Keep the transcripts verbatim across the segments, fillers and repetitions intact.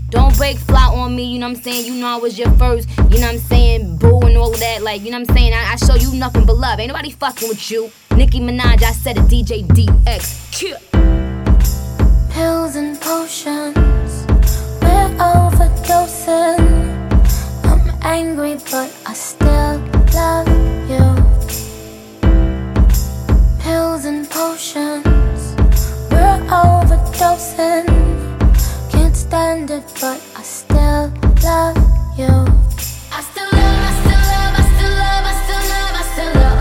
Don't break fly on me, you know what I'm saying? You know I was your first, you know what I'm saying? Boo and all of that, like, you know what I'm saying? I, I show you nothing but love. Ain't nobody fucking with you. Nicki Minaj, I said it, D J D X. Yeah. Pills and potions, we're overdosing. I'm angry, but I still love you. Pills and potions, we're overdosing. Can't stand it, but I still love you. I still love, I still love, I still love, I still love, I still love.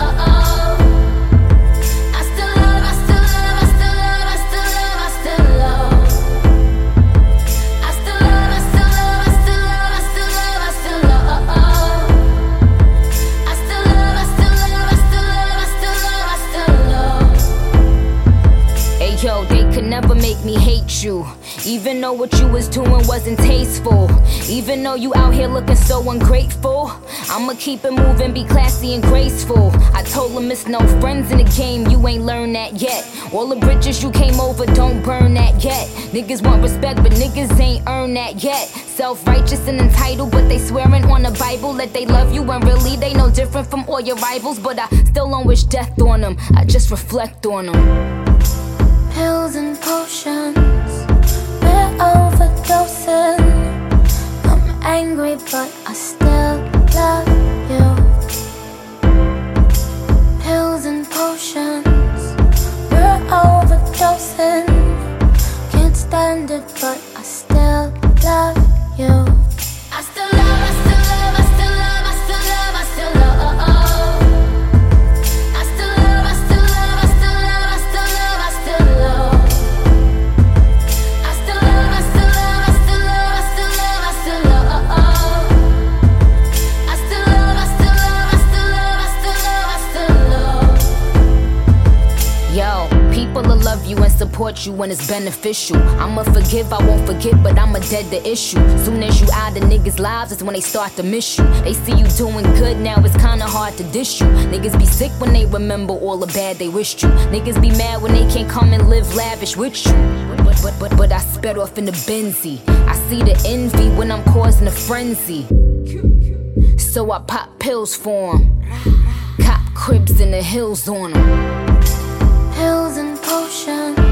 I still love, I still love, I still love, I still love, I still love. I still love, I still love, I still love, I still love, I still love. I still love, I still love, I still love, I still love, I still love. Hey yo, they could never make me hate you. Even though what you was doing wasn't tasteful. Even though you out here looking so ungrateful, I'ma keep it moving, be classy and graceful. I told him it's no friends in the game, you ain't learned that yet. All the bridges you came over, don't burn that yet. Niggas want respect, but niggas ain't earned that yet. Self-righteous and entitled, but they swearing on the Bible that they love you, and really they no different from all your rivals. But I still don't wish death on them, I just reflect on them. Pills and potions, we're overdosing. I'm angry, but I still love you. Pills and potions, we're overdosing. Can't stand it, but I still love you. I still love, I still love, I still love, I still love, I still love. I still love, I still love, I still love, I still love, I still love. I still love, I still love, I still love, I still love, I still love. I still love, I still love, I still love, I still love, I still love. Yo, people will love you and support you when it's beneficial. I'ma forgive, I won't forget, but I'ma dead the issue. Soon as you out of niggas' lives, it's when they start to miss you. They see you doing good, now it's kinda hard to dish you. Niggas be sick when they remember all the bad they wished you. Niggas be mad when they can't come and live lavish with you. But, but, but, but I sped off in the Benzie. I see the envy when I'm causing a frenzy. So I pop pills for 'em. Cop cribs in the hills on 'em. Pills and potions,